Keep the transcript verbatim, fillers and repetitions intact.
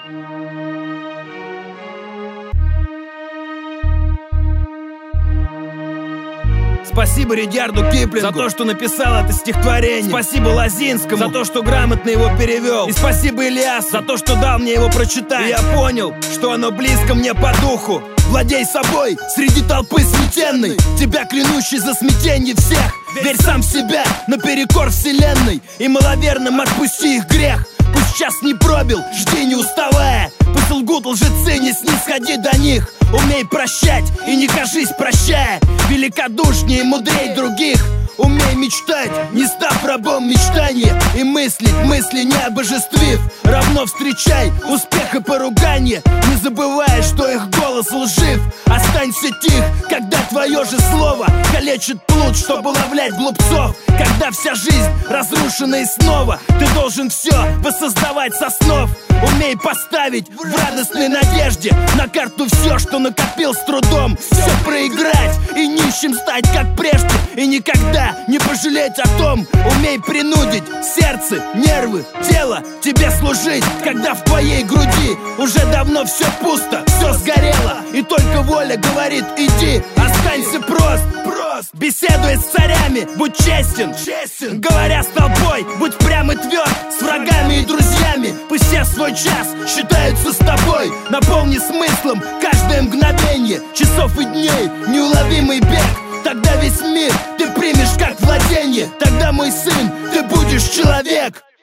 Спасибо Ридьярду Киплингу за то, что написал это стихотворение. Спасибо Лозинскому за то, что грамотно его перевел. И спасибо Ильясу за то, что дал мне его прочитать. И я понял, что оно близко мне по духу. Владей собой среди толпы сметенной, тебя клянущий за смятенье всех. Верь сам в себя наперекор вселенной, и маловерным отпусти их грех. Пусть час не пробил, жди не уставая. Пусть лгут лжецы, не снисходи до них. Умей прощать и не кажись прощая. Великодушнее и мудрей других. Умей мечтать, не став рабом мечтания. И мыслить мысли не обожествив. Равно встречай успех и поругание, не забывая, что их голос лжив. Останься тих, когда твое же слово калечит плут, чтобы ловлять глупцов. Когда вся жизнь разрушена и снова ты должен все воссоздавать со снов. Умей поставить в радостной надежде на карту все, что накопил с трудом. Все проиграть и нищим стать, как прежде, и никогда не пожалеть о том. Умей принудить сердце, нервы, тело тебе служить, когда в твоей груди уже давно все пусто, все сгорело, и только воля говорит: иди. Останься прост, прост, беседуй с царями, будь честен, честен. Говоря с толпой, будь прям и тверд, с врагами и друзьями. Пусть все свой час считаются с тобой. Наполни смыслом каждое мгновение часов и дней, неуловимый бег. Тогда весь мир ты примешь как владение. Тогда, мой сын, ты будешь человек.